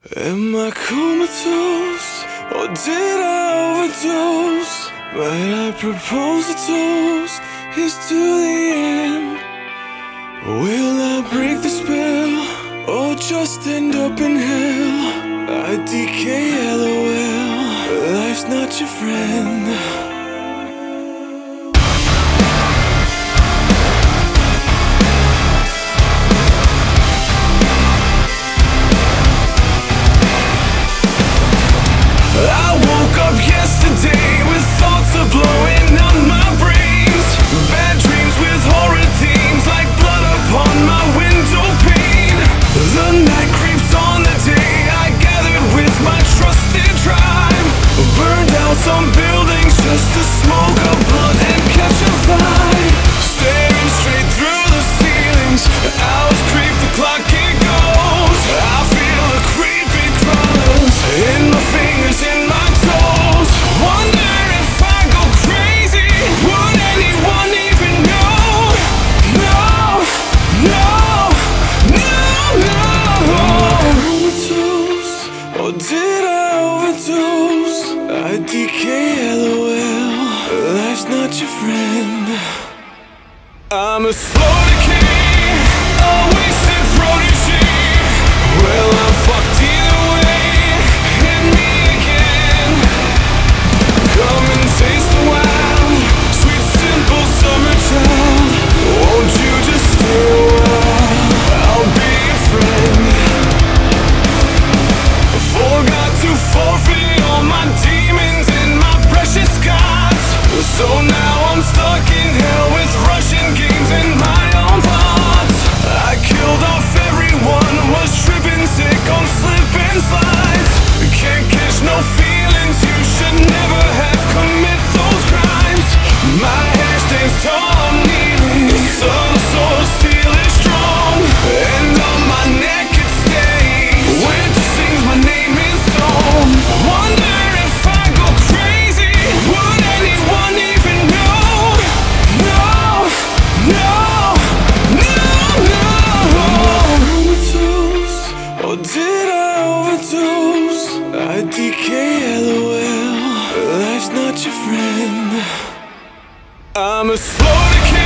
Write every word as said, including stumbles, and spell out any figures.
Am I comatose, or did I overdose? Might I propose a toast, here's to the end. Will I break the spell, or just end up in hell? I decay, lol, life's not your friend. I woke up yesterday with thoughts of blowing up my brains. Bad dreams with horrid themes, like blood upon my window pane. The night creeps on the day I gathered with my trusted tribe. Burned down some buildings just to smoke a blunt and catch a vibe. Staring straight through the ceilings, hours creep, the clock it goes. I feel a creepy crawlers in my fingers, in my toes. Wonder if I go crazy, would anyone even know? No, no, no, no. Comatose, or did I overdose? I decay, lol, life's not your friend. I'm a slow decay, a wasted protege. Well, I'm fucked either way, hit me again. Come and taste the wild, sweet simple summer child. Won't you just stay a while? I'll be your friend. I forgot to forfeit all my demons and my precious gods. So now I'm stuck in hell with Russian games and my own thoughts. I killed off everyone, was tripping sick on slip and slides. Can't catch no feelings, you should never have commit those crimes. My hair stays tall, I'm kneeling, some sort of steel is strong. And on my neck it stays, winter sings my name in song. Wonder if I go crazy, would anyone even know? No, no, no, no. Comatose, or did I overdose? I decay, lol, life's not your friend. I'm a slow decay.